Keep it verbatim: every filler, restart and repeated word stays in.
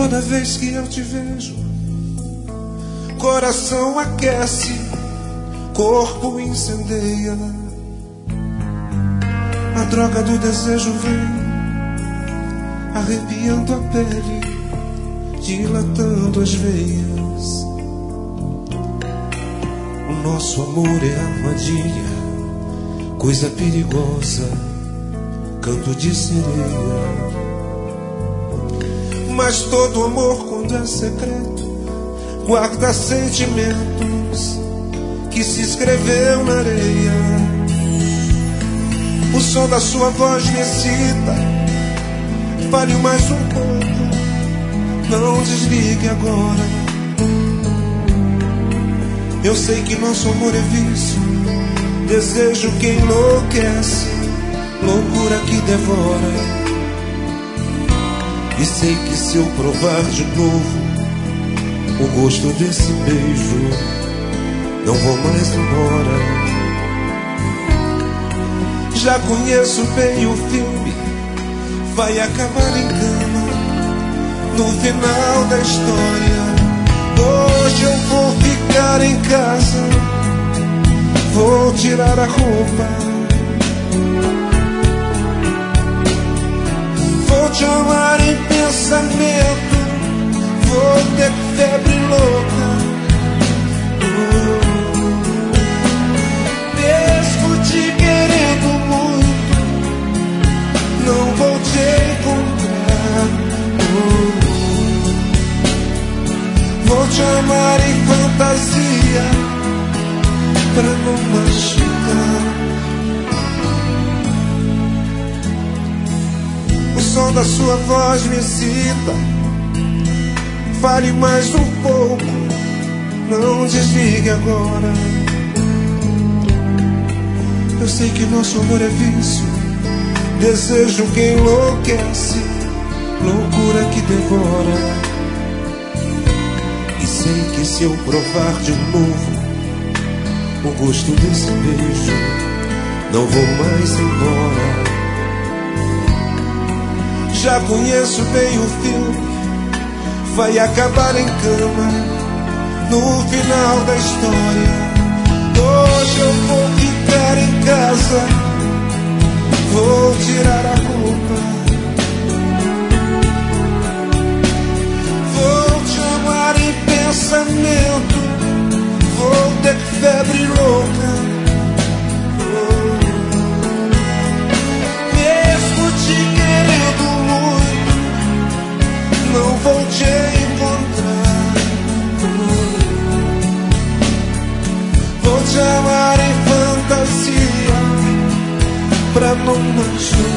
Toda vez que eu te vejo, coração aquece, corpo incendeia. A droga do desejo vem arrepiando a pele, dilatando as veias. O nosso amor é armadilha, coisa perigosa, canto de sereia. Mas todo amor, quando é secreto, guarda sentimentos que se escreveu na areia. O som da sua voz me excita, fale mais um pouco, não desligue agora. Eu sei que nosso amor é vício, desejo que enlouquece, loucura que devora. E sei que se eu provar de novo o gosto desse beijo, não vou mais embora. Já conheço bem o filme, vai acabar em cama no final da história. Hoje eu vou ficar em casa, vou tirar a roupa, vou te amar em pensamento, vou ter febre louca. Mesmo te querendo muito, não vou te encontrar. Vou te amar em fantasia, pra não machucar. O som da sua voz me excita, fale mais um pouco, não desligue agora. Eu sei que nosso amor é vício, desejo que enlouquece, loucura que devora. E sei que se eu provar de novo o gosto desse beijo, não vou mais embora. Já conheço bem o filme, vai acabar em cama no final da história. Hoje eu vou ficar em casa, vou tirar a roupa, vou te amar em pensamento, vou ter febre louca. Mesmo te querendo muito, não vou te encontrar. Vou te amar em fantasia, pra não machucar.